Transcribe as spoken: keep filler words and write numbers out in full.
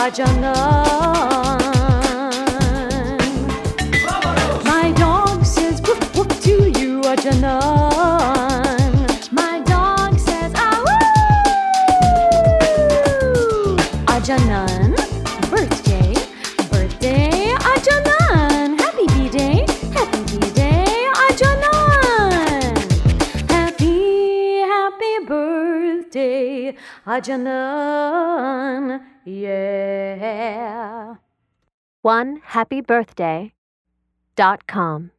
Ajanan. My dog says woof woof to you, Ajanan. My dog says ah woo. Ajanan, birthday, birthday, Ajanan. Happy B-Day, happy B-Day, Ajanan. Happy, happy birthday, Ajanan. Yeah. one happy birthday dot com